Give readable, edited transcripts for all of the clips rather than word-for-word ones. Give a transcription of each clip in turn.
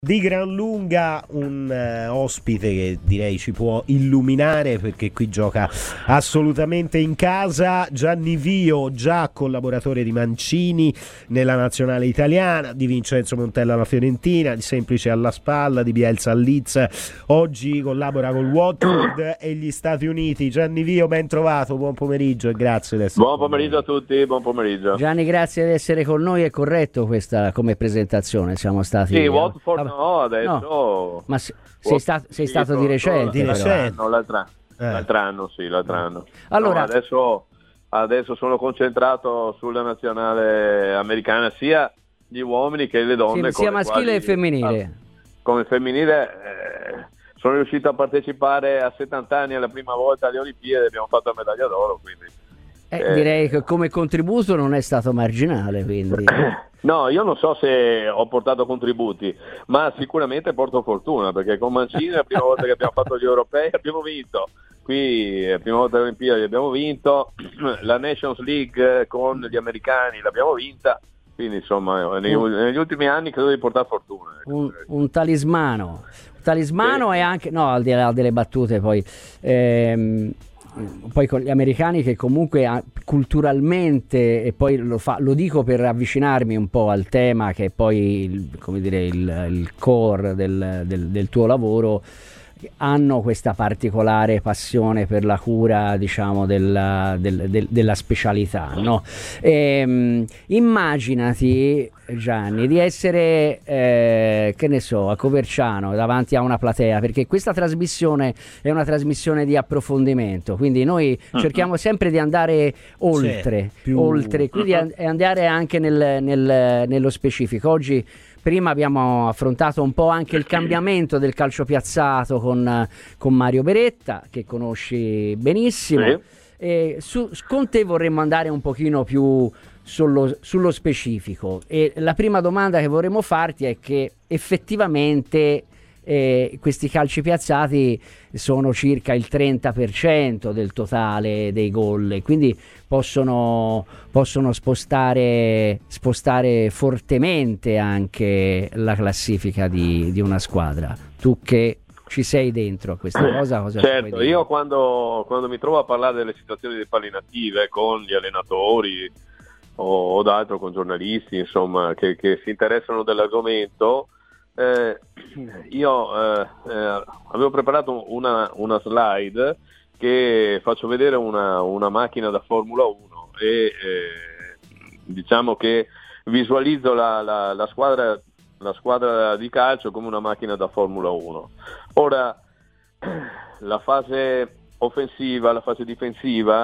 Di gran lunga un ospite che direi ci può illuminare, perché qui gioca assolutamente in casa. Gianni Vio, già collaboratore di Mancini nella nazionale italiana, di Vincenzo Montella alla Fiorentina, di Semplice alla Spalla, di Bielsa al Leeds, oggi collabora con Watford e gli Stati Uniti. Gianni Vio, ben trovato, buon pomeriggio e grazie di essere Buon pomeriggio a tutti, buon pomeriggio. Gianni, grazie di essere con noi. È corretto questa come presentazione? Siamo stati... Sì, Watford no, adesso... No. Ma sei stato di recente? L'altro anno, sì, l'altro anno. Allora, no, adesso sono concentrato sulla nazionale americana, sia gli uomini che le donne. Sia maschile che femminile. Come femminile sono riuscito a partecipare a 70 anni alla prima volta alle Olimpiadi, abbiamo fatto la medaglia d'oro, quindi... direi che come contributo non è stato marginale, quindi... No, io non so se ho portato contributi, ma sicuramente porto fortuna, perché con Mancini la prima volta che abbiamo fatto gli europei abbiamo vinto, qui la prima volta alle Olimpiadi abbiamo vinto, la Nations League con gli americani l'abbiamo vinta, quindi insomma negli ultimi anni credo di portare fortuna. Un talismano. Talismano, sì. E anche, no, al di là delle battute poi con gli americani che comunque culturalmente, e poi lo dico per avvicinarmi un po' al tema che è poi il core del tuo lavoro, hanno questa particolare passione per la cura, diciamo, della specialità, no? Immaginati, Gianni, di essere che ne so, a Coverciano davanti a una platea, perché questa trasmissione è una trasmissione di approfondimento, quindi noi cerchiamo sempre di andare oltre, quindi andare anche nello specifico. Oggi prima abbiamo affrontato un po' anche il cambiamento del calcio piazzato con Mario Beretta, che conosci benissimo. Sì. E con te vorremmo andare un pochino più sullo specifico. E la prima domanda che vorremmo farti è che effettivamente questi calci piazzati sono circa il 30% del totale dei gol, e quindi possono spostare fortemente anche la classifica di una squadra. Tu che ci sei dentro a questa cosa certo, io quando mi trovo a parlare delle situazioni delle palliative con gli allenatori o d'altro con giornalisti, insomma, che si interessano dell'argomento, io avevo preparato una slide che faccio vedere una macchina da Formula 1 e diciamo che visualizzo la squadra di calcio come una macchina da Formula 1. Ora, la fase offensiva, la fase difensiva,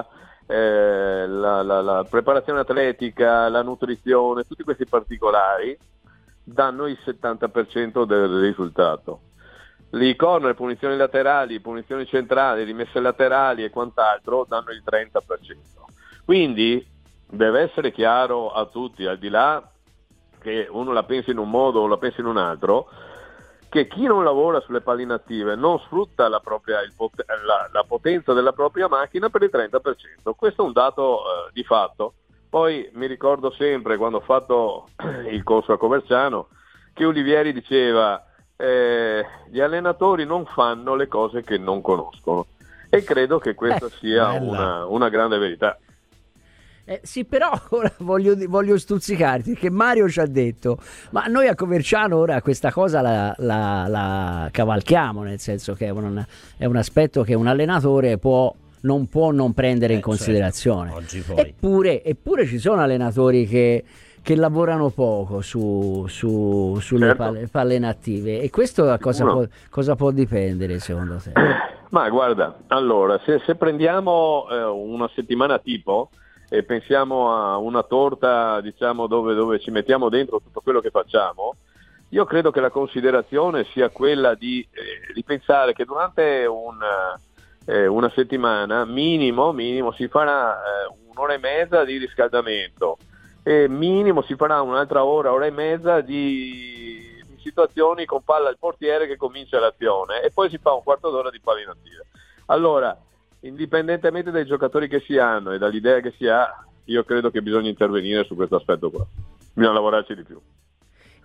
la preparazione atletica, la nutrizione, tutti questi particolari danno il 70% del risultato. I corner, punizioni laterali, punizioni centrali, rimesse laterali e quant'altro danno il 30%. Quindi deve essere chiaro a tutti, al di là che uno la pensi in un modo o la pensi in un altro, che chi non lavora sulle palle inattive non sfrutta la potenza della propria macchina per il 30%. Questo è un dato di fatto. Poi mi ricordo sempre, quando ho fatto il corso a Coverciano, che Olivieri diceva gli allenatori non fanno le cose che non conoscono, e credo che questa sia una grande verità. Sì, però ora voglio stuzzicarti, che Mario ci ha detto, ma noi a Coverciano ora questa cosa la cavalchiamo, nel senso che è un aspetto che un allenatore non può non prendere in considerazione. Certo. Oggi poi. Eppure ci sono allenatori che lavorano poco sulle certo. palle inattive, e questo da cosa può dipendere secondo te? Ma guarda, allora, se prendiamo una settimana tipo e pensiamo a una torta, diciamo, dove ci mettiamo dentro tutto quello che facciamo, io credo che la considerazione sia quella di pensare che durante una settimana minimo si farà un'ora e mezza di riscaldamento, e minimo si farà un'altra ora e mezza di situazioni con palla al portiere che comincia l'azione, e poi si fa un quarto d'ora di palla inattiva. Allora, indipendentemente dai giocatori che si hanno e dall'idea che si ha, io credo che bisogna intervenire su questo aspetto qua, bisogna lavorarci di più.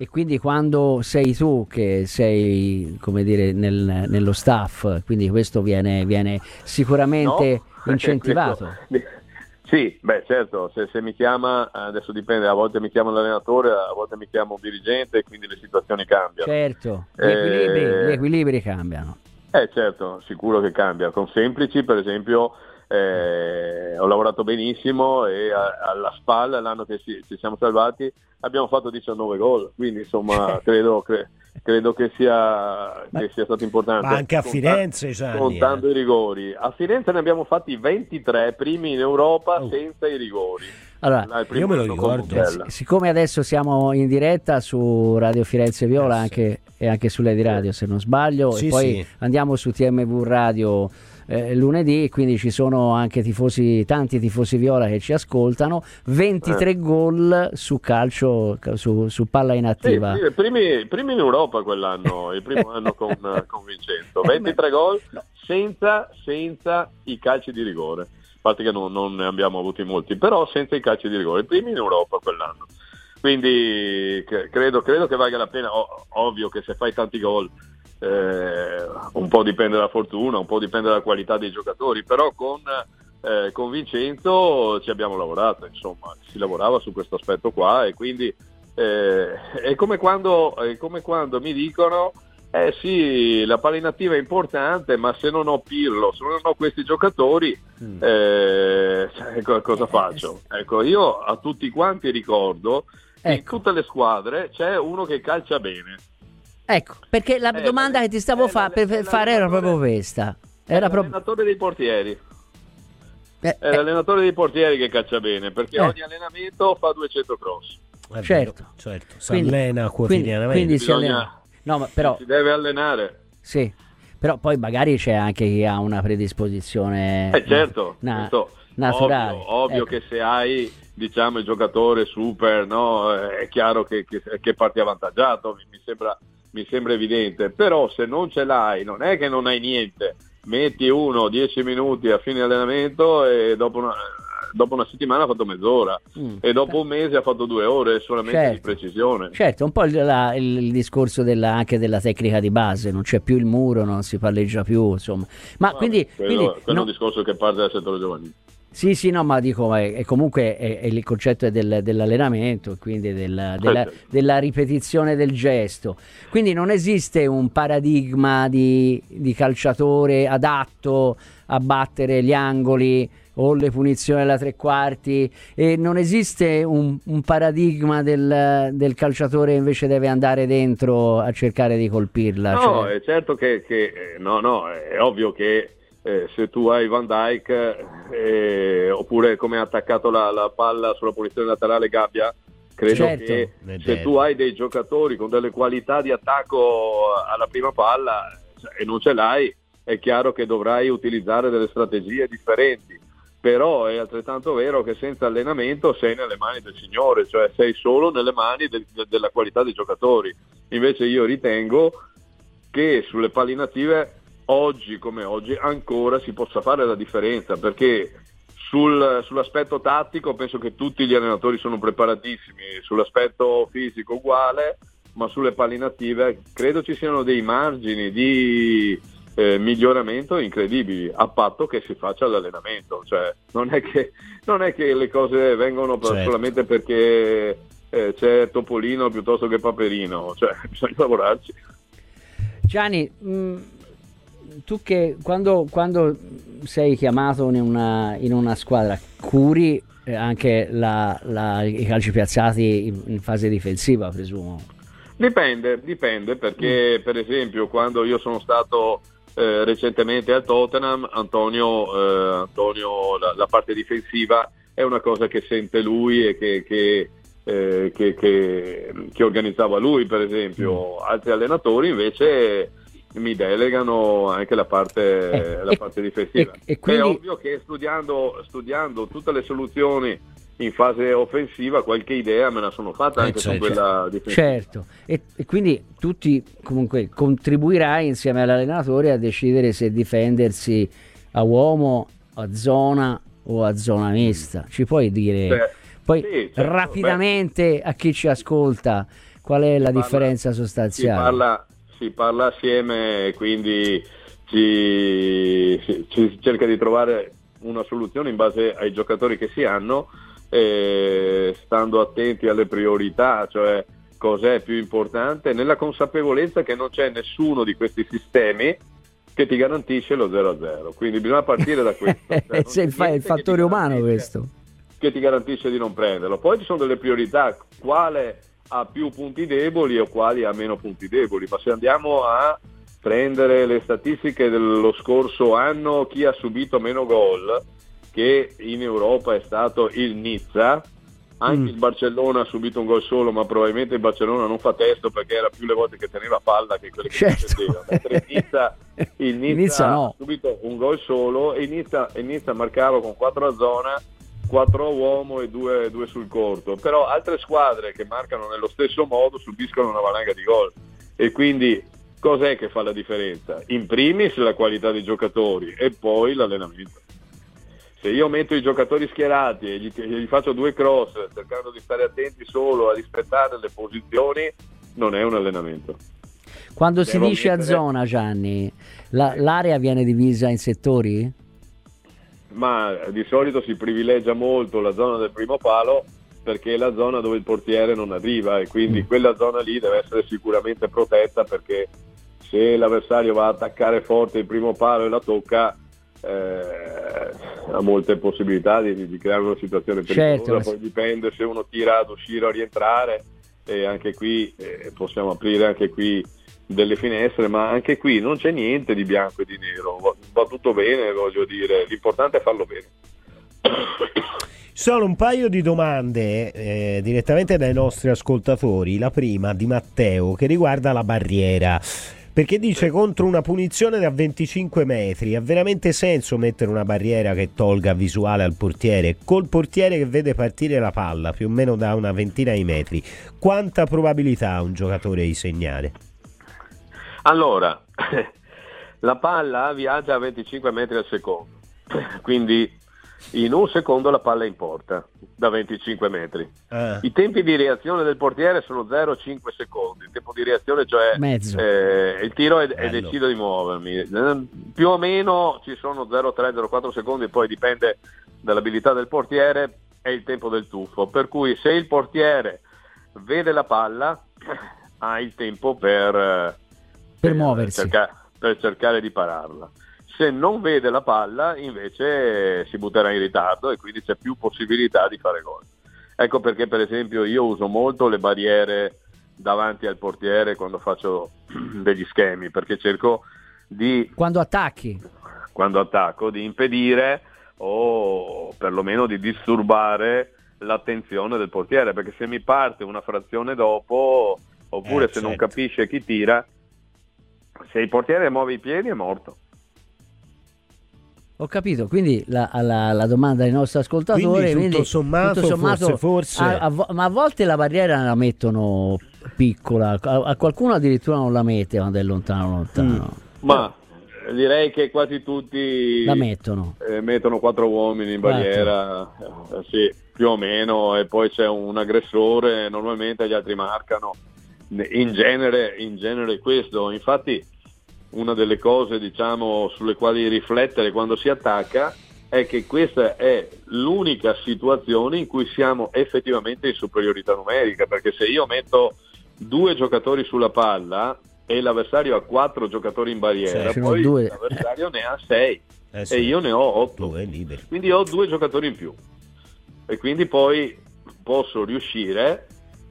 E quindi quando sei tu che sei, come dire, nello staff, quindi questo viene sicuramente incentivato. Sì, beh certo, se mi chiama, adesso dipende, a volte mi chiama l'allenatore, a volte mi chiama un dirigente, quindi le situazioni cambiano. Certo, gli equilibri cambiano. Certo, sicuro che cambia. Con Semplici, per esempio, ho lavorato benissimo e alla spalla, l'anno che ci siamo salvati, abbiamo fatto 19 gol, quindi insomma credo che sia stato importante. Ma anche a Firenze, Gianni, contando i rigori. A Firenze ne abbiamo fatti 23, primi in Europa senza i rigori. Allora, io me lo ricordo. Siccome adesso siamo in diretta su Radio Firenze Viola e anche su Lady Radio, se non sbaglio, e poi andiamo su TMV Radio lunedì, quindi ci sono anche tanti tifosi viola che ci ascoltano. 23 gol su calcio, su palla inattiva. Sì, primi in Europa quell'anno, il primo anno con Vincenzo. 23 gol senza i calci di rigore. A parte che non ne abbiamo avuti molti, però senza i calci di rigore, primi in Europa quell'anno. Quindi credo che valga la pena. Ovvio che se fai tanti gol un po' dipende dalla fortuna, un po' dipende dalla qualità dei giocatori, però con Vincenzo ci abbiamo lavorato, insomma, si lavorava su questo aspetto qua, e quindi è come quando mi dicono sì, la palla inattiva è importante, ma se non ho Pirlo, se non ho questi giocatori, cosa faccio? Ecco, io a tutti quanti ricordo che in tutte le squadre c'è uno che calcia bene. Ecco, perché la domanda che ti stavo per fare era proprio questa. Era l'allenatore dei portieri. È l'allenatore dei portieri che calcia bene, perché ogni allenamento fa 200 cross. Certo. Si allena quotidianamente. Quindi si allena. No, ma però si deve allenare. Sì, però poi magari c'è anche chi ha una predisposizione naturale. Ovvio che se hai, diciamo, il giocatore super, no, è chiaro che parti avvantaggiato, mi sembra evidente, però se non ce l'hai, non è che non hai niente, metti 10 minuti a fine allenamento e dopo una settimana ha fatto mezz'ora e dopo un mese ha fatto 2 ore solamente di precisione. Certo, un po' il discorso anche della tecnica di base, non c'è più il muro, non si palleggia più, insomma. Ma quindi quello è un discorso che parte dal settore giovanile. Sì, no, ma dico, comunque il concetto è dell'allenamento, quindi della ripetizione del gesto. Quindi non esiste un paradigma di calciatore adatto a battere gli angoli o le punizioni alla tre quarti, e non esiste un paradigma del calciatore invece deve andare dentro a cercare di colpirla. No, è certo che no, è ovvio che se tu hai Van Dijk oppure come ha attaccato la palla sulla punizione laterale Gabbia, credo che se tu hai dei giocatori con delle qualità di attacco alla prima palla e non ce l'hai, è chiaro che dovrai utilizzare delle strategie differenti. Però è altrettanto vero che senza allenamento sei nelle mani del Signore, cioè sei solo nelle mani della qualità dei giocatori. Invece io ritengo che sulle palle inattive oggi come oggi ancora si possa fare la differenza, perché sull'aspetto tattico penso che tutti gli allenatori sono preparatissimi, sull'aspetto fisico uguale, ma sulle palle inattive credo ci siano dei margini di miglioramento incredibili, a patto che si faccia l'allenamento, cioè non è che le cose vengono solamente perché c'è Topolino piuttosto che Paperino, cioè bisogna lavorarci. Gianni, tu che quando sei chiamato in una squadra curi anche i calci piazzati in fase difensiva, presumo? Dipende perché per esempio quando io sono stato recentemente al Tottenham, Antonio la parte difensiva è una cosa che sente lui e che organizzava lui, per esempio. Altri allenatori invece mi delegano anche la parte difensiva. E quindi è ovvio che studiando tutte le soluzioni in fase offensiva qualche idea me la sono fatta anche su quella difensiva. Certo, e quindi tutti comunque contribuirai insieme all'allenatore a decidere se difendersi a uomo, a zona o a zona mista. Ci puoi dire poi rapidamente a chi ci ascolta qual è la differenza sostanziale? Si parla assieme, quindi si cerca di trovare una soluzione in base ai giocatori che si hanno, stando attenti alle priorità, cioè cos'è più importante, nella consapevolezza che non c'è nessuno di questi sistemi che ti garantisce lo 0-0, quindi bisogna partire da questo. Cioè, è il fattore umano questo. Che ti garantisce di non prenderlo. Poi ci sono delle priorità, quale ha più punti deboli o quali ha meno punti deboli, ma se andiamo a prendere le statistiche dello scorso anno, chi ha subito meno gol, che in Europa è stato il Nizza, anche il Barcellona ha subito un gol solo, ma probabilmente il Barcellona non fa testo perché era più le volte che teneva palla che quelle che difendeva, mentre il Nizza no. Ha subito un gol solo e il Nizza marcava con 4 a zona, 4 a uomo e 2 sul corto, però altre squadre che marcano nello stesso modo subiscono una valanga di gol, e quindi cos'è che fa la differenza? In primis la qualità dei giocatori e poi l'allenamento. Se io metto i giocatori schierati e gli faccio 2 cross cercando di stare attenti solo a rispettare le posizioni, non è un allenamento. Quando si dice a zona, Gianni, l'area viene divisa in settori? Ma di solito si privilegia molto la zona del primo palo perché è la zona dove il portiere non arriva, e quindi quella zona lì deve essere sicuramente protetta, perché se l'avversario va a attaccare forte il primo palo e la tocca, ha molte possibilità di creare una situazione pericolosa. Certo. Poi dipende se uno tira ad uscire o a rientrare, e anche qui possiamo aprire anche qui delle finestre, ma anche qui non c'è niente di bianco e di nero, va tutto bene, voglio dire, l'importante è farlo bene. Sono un paio di domande direttamente dai nostri ascoltatori. La prima di Matteo, che riguarda la barriera, perché dice: contro una punizione da 25 metri ha veramente senso mettere una barriera che tolga visuale al portiere? Col portiere che vede partire la palla più o meno da una ventina di metri, quanta probabilità ha un giocatore di segnare? Allora, la palla viaggia a 25 metri al secondo, quindi in un secondo la palla è in porta da 25 metri. I tempi di reazione del portiere sono 0,5 secondi, il tempo di reazione, cioè il tiro è decido di muovermi, più o meno ci sono 0,3, 0,4 secondi, poi dipende dall'abilità del portiere, è il tempo del tuffo, per cui se il portiere vede la palla ha il tempo per muoversi, per cercare di pararla. Se non vede la palla invece si butterà in ritardo e quindi c'è più possibilità di fare gol. Ecco perché per esempio io uso molto le barriere davanti al portiere quando faccio degli schemi, perché cerco di, quando attacco, di impedire o perlomeno di disturbare l'attenzione del portiere, perché se mi parte una frazione dopo, oppure se non capisce chi tira, se il portiere muove i piedi è morto. Ho capito, quindi la domanda dei nostri ascoltatori, quindi tutto sommato forse. Ma a volte la barriera la mettono piccola, a qualcuno addirittura non la mette quando è lontano. Ma direi che quasi tutti la mettono. Mettono 4 uomini in barriera, sì, più o meno, e poi c'è un aggressore, normalmente gli altri marcano. In genere questo, infatti una delle cose, diciamo, sulle quali riflettere quando si attacca è che questa è l'unica situazione in cui siamo effettivamente in superiorità numerica, perché se io metto 2 giocatori sulla palla e l'avversario ha 4 giocatori in barriera, poi l'avversario ne ha 6 e io ne ho 8, quindi ho 2 giocatori in più e quindi poi posso riuscire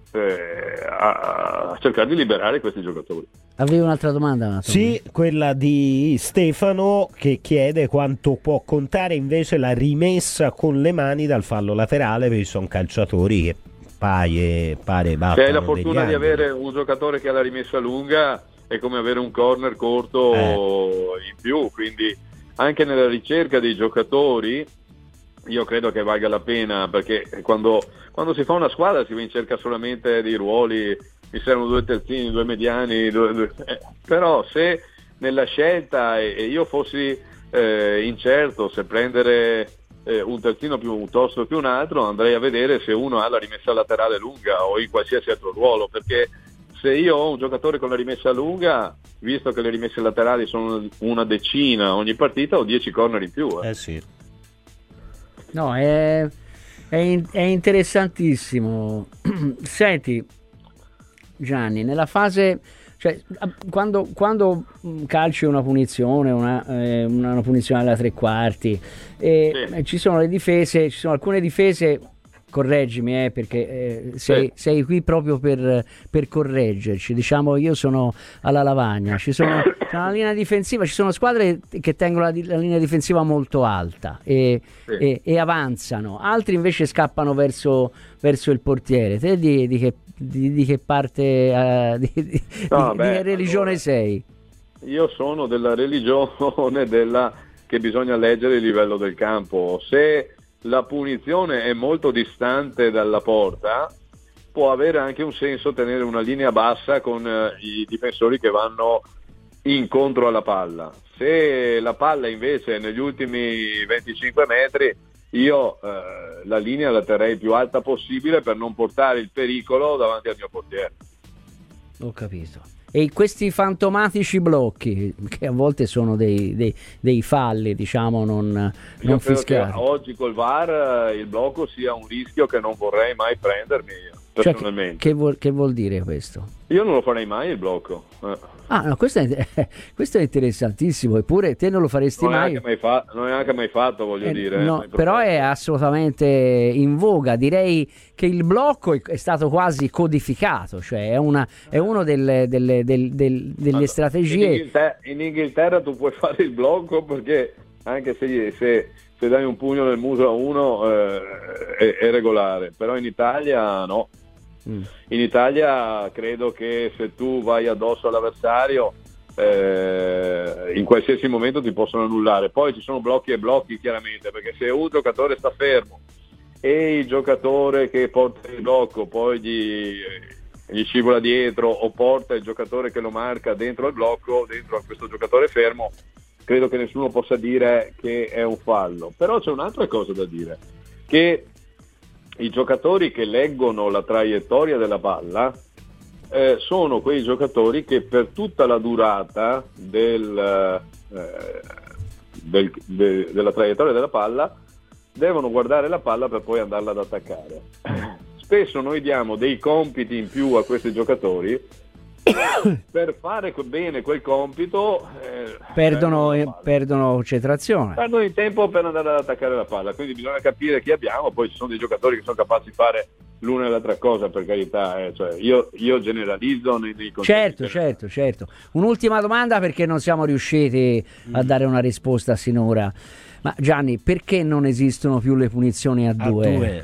a cercare di liberare questi giocatori. Avevi un'altra domanda? Sì, quella di Stefano, che chiede quanto può contare invece la rimessa con le mani dal fallo laterale, perché sono calciatori che pare battano. Se hai la fortuna di avere un giocatore che ha la rimessa lunga è come avere un corner corto in più, quindi anche nella ricerca dei giocatori io credo che valga la pena, perché quando si fa una squadra si va in cerca solamente di ruoli, mi servono 2 terzini, 2 mediani, però se nella scelta e io fossi incerto se prendere un terzino piuttosto che un altro, andrei a vedere se uno ha la rimessa laterale lunga o in qualsiasi altro ruolo, perché se io ho un giocatore con la rimessa lunga, visto che le rimesse laterali sono una decina ogni partita, ho 10 corner in più. Sì. No, è interessantissimo. Senti, Gianni, nella fase, cioè, quando calci una punizione, una punizione alla tre quarti, ci sono le difese, ci sono alcune difese. Correggimi, perché sei qui proprio per correggerci. Diciamo, io sono alla lavagna, c'è una linea difensiva, ci sono squadre che tengono la linea difensiva molto alta e avanzano, altri invece scappano verso il portiere. Te di che parte di che religione allora, sei? Io sono della religione che bisogna leggere il livello del campo. Se la punizione è molto distante dalla porta, può avere anche un senso tenere una linea bassa con i difensori che vanno incontro alla palla. Se la palla invece è negli ultimi 25 metri, io la linea la terrei più alta possibile per non portare il pericolo davanti al mio portiere. Ho capito. E questi fantomatici blocchi, che a volte sono dei falli, diciamo, non fischiati. Oggi col VAR il blocco sia un rischio che non vorrei mai prendermi personalmente. Cioè, che vuol dire questo? Io non lo farei mai il blocco. No, questo è interessantissimo, eppure te non lo faresti mai. Non è anche mai fatto, voglio dire. No, però è assolutamente in voga. Direi che il blocco è stato quasi codificato, cioè è uno delle strategie. In Inghilterra tu puoi fare il blocco perché anche se dai un pugno nel muso a uno è regolare, però in Italia no. In Italia credo che se tu vai addosso all'avversario in qualsiasi momento ti possono annullare. Poi ci sono blocchi e blocchi, chiaramente, perché se un giocatore sta fermo e il giocatore che porta il blocco poi gli scivola dietro o porta il giocatore che lo marca dentro al blocco, dentro a questo giocatore fermo, credo che nessuno possa dire che è un fallo. Però c'è un'altra cosa da dire, che i giocatori che leggono la traiettoria della palla sono quei giocatori che per tutta la durata della traiettoria della palla devono guardare la palla per poi andarla ad attaccare. Spesso noi diamo dei compiti in più a questi giocatori per fare bene quel compito perdono concentrazione, perdono il tempo per andare ad attaccare la palla, quindi bisogna capire chi abbiamo. Poi ci sono dei giocatori che sono capaci di fare l'una e l'altra cosa, per carità, cioè io generalizzo nei certo. Un'ultima domanda, perché non siamo riusciti a dare una risposta sinora. Ma Gianni, perché non esistono più le punizioni a due?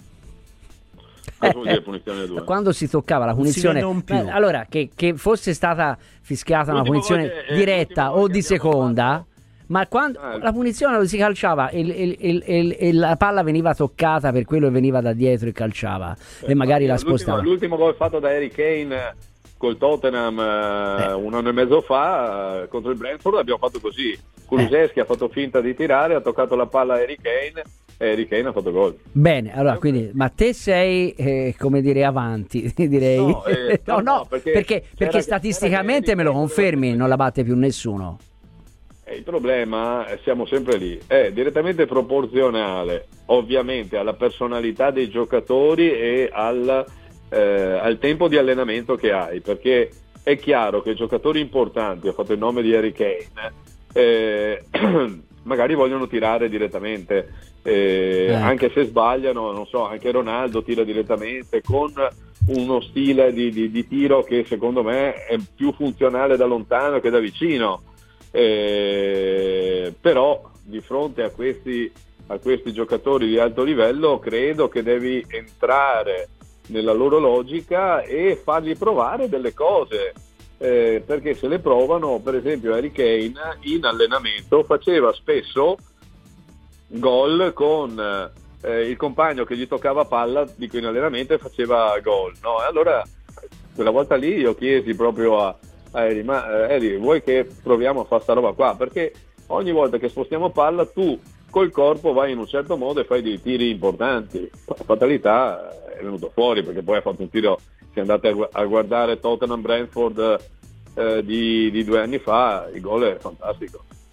Quando si toccava la punizione, allora che fosse stata fischiata una punizione diretta o di seconda, ma quando la punizione si calciava e la palla veniva toccata per quello che veniva da dietro e calciava e magari la spostava. L'ultimo gol fatto da Harry Kane col Tottenham un anno e mezzo fa contro il Brentford abbiamo fatto così. Kulusevski ha fatto finta di tirare, ha toccato la palla a Harry Kane e Harry Kane ha fatto gol. Bene, allora quindi, ma te sei come dire avanti, direi. No, perché statisticamente me lo confermi, non la batte più nessuno. Il problema, siamo sempre lì, è direttamente proporzionale ovviamente alla personalità dei giocatori e al tempo di allenamento che hai, perché è chiaro che giocatori importanti, ho fatto il nome di Harry Kane, magari vogliono tirare direttamente, anche se sbagliano, non so, anche Ronaldo tira direttamente con uno stile di tiro che secondo me è più funzionale da lontano che da vicino, però di fronte a questi giocatori di alto livello credo che devi entrare nella loro logica e fargli provare delle cose, perché se le provano, per esempio Harry Kane in allenamento faceva spesso gol con il compagno che gli toccava palla, dico in allenamento, e faceva gol, no? E allora quella volta lì io chiesi proprio a Harry, ma Harry, vuoi che proviamo a fare sta roba qua? Perché ogni volta che spostiamo palla tu col corpo vai in un certo modo e fai dei tiri importanti. La fatalità è venuto fuori perché poi ha fatto un tiro se andate a guardare Tottenham Brentford di 2 anni fa, il gol è fantastico.